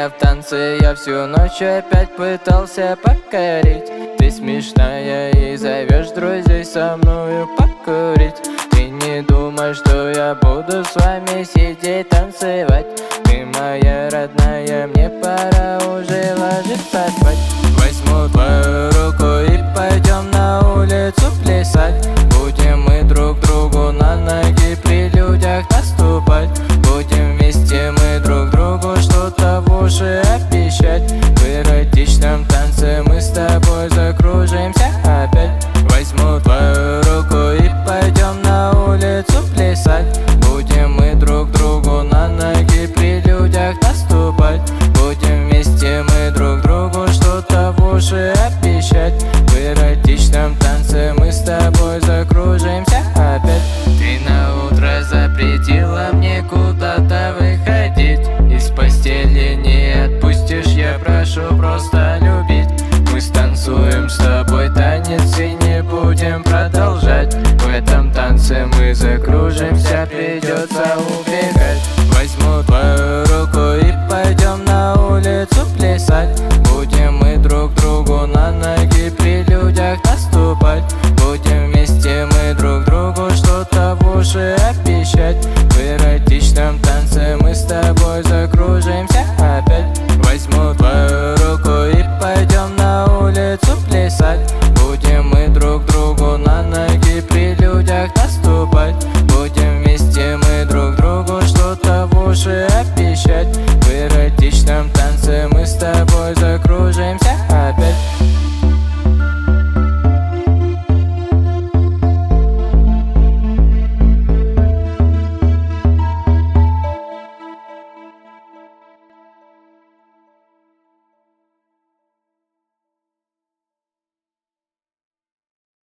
Меня в танце я всю ночь опять пытался покорить. Ты смешная и зовешь друзей со мною покурить. Ты не думай, что я буду с вами сидеть танцевать. Ты моя родная, мне пора уже ложиться спать. Возьму твою руку и пойдем на улицу плясать. Будем мы друг другу на ноги при людях наступать. Будем вместе мы друг другу что-то в уши обещать. В эротичном танце мы с тобой закружимся опять. Возьму твою руку и пойдем на улицу плясать. Будем мы друг другу на ноги при людях наступать. Будем вместе мы друг другу что-то в уши обещать. В эротичном танце мы с тобой закружимся опять. Ты на утро запретила мне куда-то выходить. Из постели не отпустишь, я прошу просто любить. Мы станцуем с тобой танец и не будем продолжать. В этом танце мы закружимся.